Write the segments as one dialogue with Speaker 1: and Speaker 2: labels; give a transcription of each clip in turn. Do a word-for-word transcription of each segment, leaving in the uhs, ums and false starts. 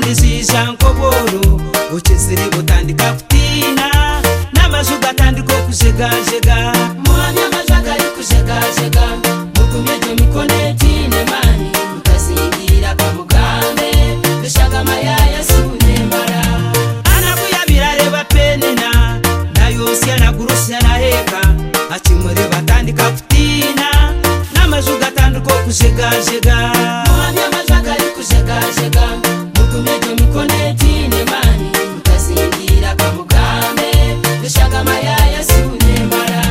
Speaker 1: zizija nkoboro ukizire butandika kutina n'amaju gatandiko kujegajega
Speaker 2: muhamya amajaga ari kujegajega mugumye byo mikonetine mani mutazingira kamugambe dushagama ya Yesu nemara
Speaker 1: anakuyabira reba penena nayosya na gurusya na heka akimure batandika kutina n'amaju gatandiko kujegajega
Speaker 2: muhamya amajaga ari kujegajega mugumye byo mikonetine mani mutazingira kamugambe dushagama ya Yesu nemara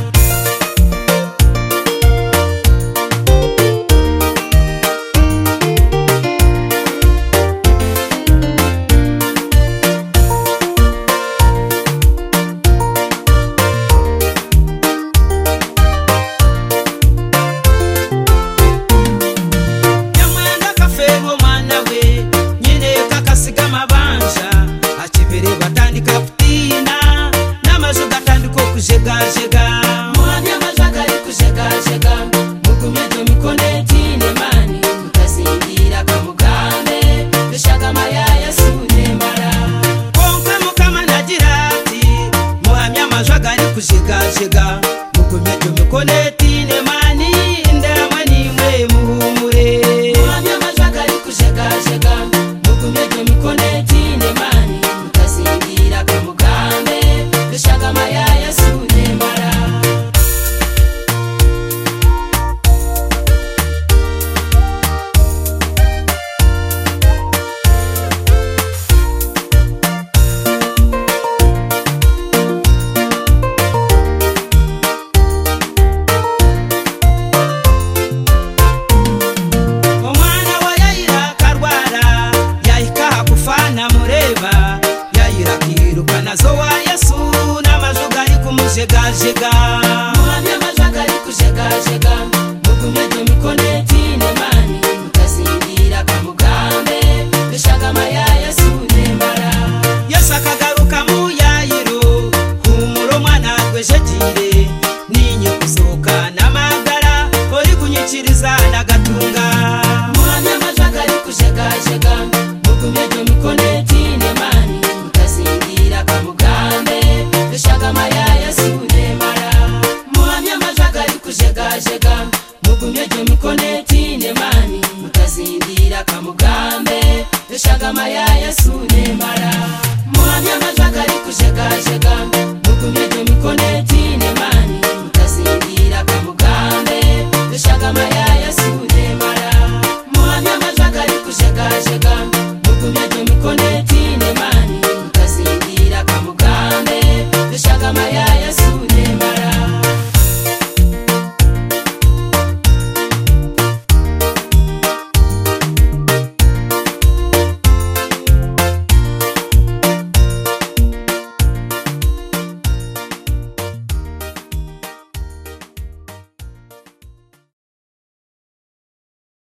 Speaker 1: kujegajega
Speaker 2: muhamya amajaga ari kujegajega mugumye byo mikonetine mani mutazingira kamugambe dushagama ya Yesu nemara
Speaker 1: konka mukama nagira ati muhamya amajaga ari kujegajega mugumye byo mikonetine mani ndamwe nimwe muhumure
Speaker 2: muhamya amajaga ari kujegajega mugumye byo mikonetine mani mutazingira kamugambe dushagama ya Yesu nemara
Speaker 1: omwana wa Yayira karwara yahika hakufana mureba Yayira kiruka nazo wa Yesu n'amajuga ari kumujegajega
Speaker 2: muhamya amajaga ari kujegajega mugumye byo mikonetine mani mutazingira kamugambe dushagama ya Yesu nemara
Speaker 1: Yesu akagaruka mu Yayiro humuro mwana gwejegire ninye kusoka n'amagara ori kunyikiriza n'agatunga
Speaker 2: muhamya amajaga ari kujegajega mugumye byo mikonetine mani mutazingira kamugambe dushagama ya Yesu nemara muhamya amajaga ari kujegajega mugumye byo mikonetine mani mutazingira kamugambe dushagama ya Yesu